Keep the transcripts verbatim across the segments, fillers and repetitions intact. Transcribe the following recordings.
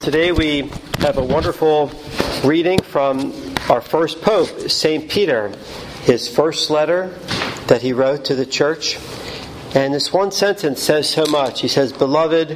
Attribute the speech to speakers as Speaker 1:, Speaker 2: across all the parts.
Speaker 1: Today we have a wonderful reading from our first Pope, Saint Peter, his first letter that he wrote to the church. And this one sentence says so much. He says, "Beloved,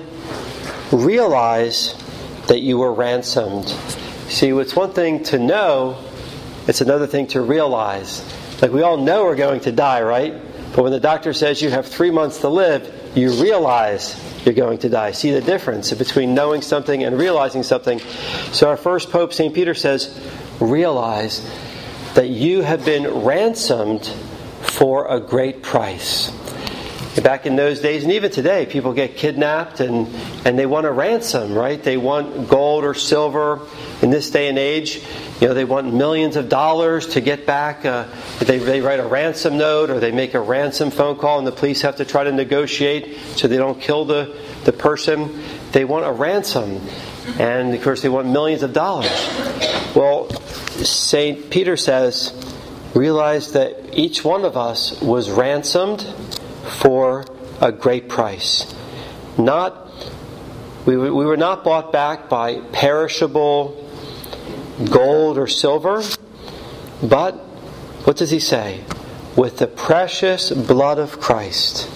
Speaker 1: realize that you were ransomed." See, it's one thing to know, it's another thing to realize. Like, we all know we're going to die, right? But when the doctor says you have three months to live, you realize you're going to die. See the difference between knowing something and realizing something. So our first Pope, Saint Peter, says, realize that you have been ransomed for a great price. Back in those days, and even today, people get kidnapped and, and they want a ransom, right? They want gold or silver. In this day and age, you know, they want millions of dollars to get back. Uh, they, they write a ransom note or they make a ransom phone call, and the police have to try to negotiate so they don't kill the, the person. They want a ransom. And, of course, they want millions of dollars. Well, Saint Peter says, realize that each one of us was ransomed for a great price. Not, we, we were not bought back by perishable gold or silver, but, what does he say? With the precious blood of Christ,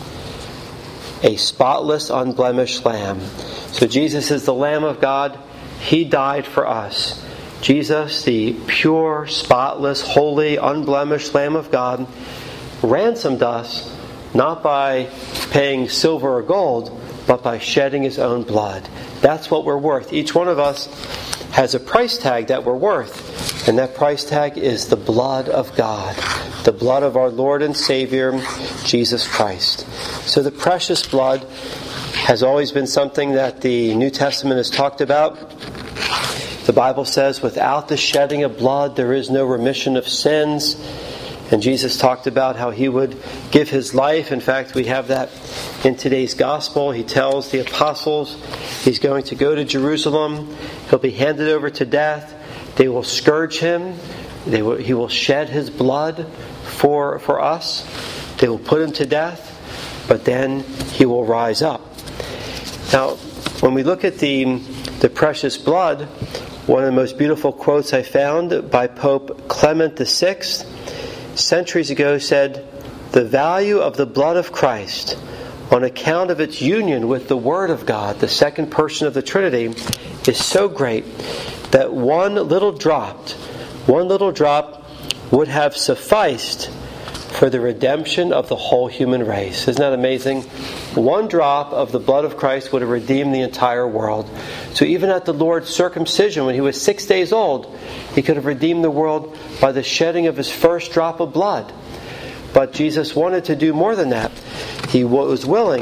Speaker 1: a spotless, unblemished lamb. So Jesus is the Lamb of God. He died for us. Jesus, the pure, spotless, holy, unblemished Lamb of God, ransomed us not by paying silver or gold, but by shedding His own blood. That's what we're worth. Each one of us has a price tag that we're worth. And that price tag is the blood of God. The blood of our Lord and Savior, Jesus Christ. So the precious blood has always been something that the New Testament has talked about. The Bible says, without the shedding of blood, there is no remission of sins. And Jesus talked about how He would give His life. In fact, we have that in today's gospel. He tells the apostles He's going to go to Jerusalem. He'll be handed over to death. They will scourge Him. They will, he will shed His blood for, for us. They will put Him to death. But then He will rise up. Now, when we look at the, the precious blood, one of the most beautiful quotes I found by Pope Clement the Sixth, centuries ago, said, "The value of the blood of Christ, on account of its union with the Word of God, the second person of the Trinity, is so great that one little drop, one little drop would have sufficed for the redemption of the whole human race." Isn't that amazing? One drop of the blood of Christ would have redeemed the entire world. So even at the Lord's circumcision, when He was six days old, He could have redeemed the world by the shedding of His first drop of blood. But Jesus wanted to do more than that. He was willing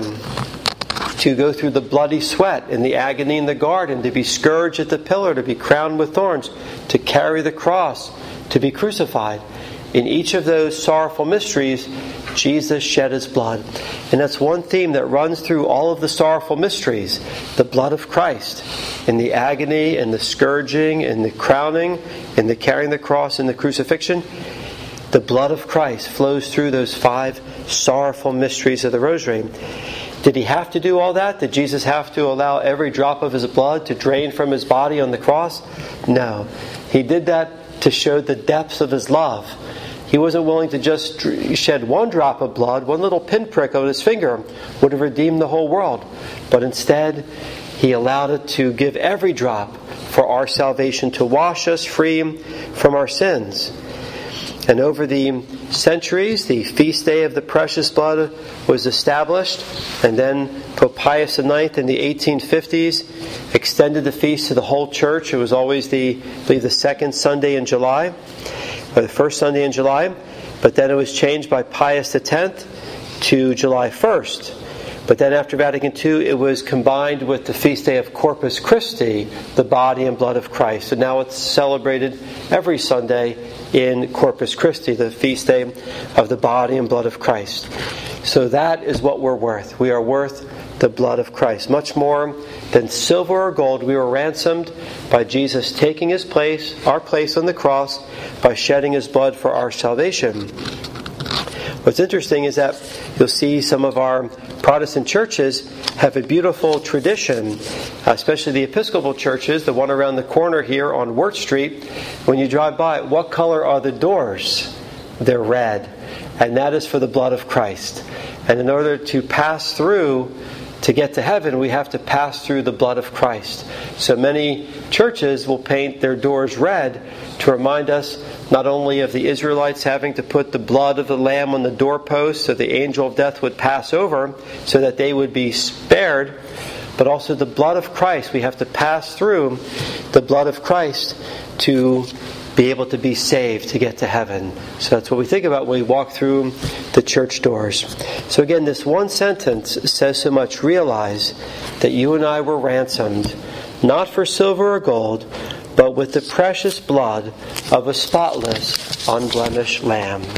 Speaker 1: to go through the bloody sweat and the agony in the garden, to be scourged at the pillar, to be crowned with thorns, to carry the cross, to be crucified. In each of those sorrowful mysteries, Jesus shed His blood. And that's one theme that runs through all of the sorrowful mysteries. The blood of Christ. In the agony, and the scourging, and the crowning, and the carrying the cross, and the crucifixion. The blood of Christ flows through those five sorrowful mysteries of the Rosary. Did He have to do all that? Did Jesus have to allow every drop of His blood to drain from His body on the cross? No. He did that to show the depths of His love. He wasn't willing to just shed one drop of blood. One little pinprick on His finger would have redeemed the whole world. But instead, He allowed it to give every drop for our salvation, to wash us free from our sins. And over the centuries, the feast day of the precious blood was established. And then Pope Pius the Ninth in the eighteen fifties extended the feast to the whole church. It was always the, I believe, the second Sunday in July, or the first Sunday in July. But then it was changed by Pius the Tenth to July first. But then after Vatican Two, it was combined with the feast day of Corpus Christi, the body and blood of Christ. And now it's celebrated every Sunday in Corpus Christi, the feast day of the body and blood of Christ. So that is what we're worth. We are worth the blood of Christ. Much more than silver or gold, we were ransomed by Jesus taking His place, our place on the cross, by shedding His blood for our salvation. What's interesting is that you'll see some of our Protestant churches have a beautiful tradition, especially the Episcopal churches, the one around the corner here on Wirt Street. When you drive by, what color are the doors? They're red. And that is for the blood of Christ. And in order to pass through, to get to heaven, we have to pass through the blood of Christ. So many churches will paint their doors red to remind us not only of the Israelites having to put the blood of the lamb on the doorpost so the angel of death would pass over so that they would be spared, but also the blood of Christ. We have to pass through the blood of Christ to be able to be saved, to get to heaven. So that's what we think about when we walk through the church doors. So again, this one sentence says so much. Realize that you and I were ransomed, not for silver or gold, but with the precious blood of a spotless, unblemished lamb.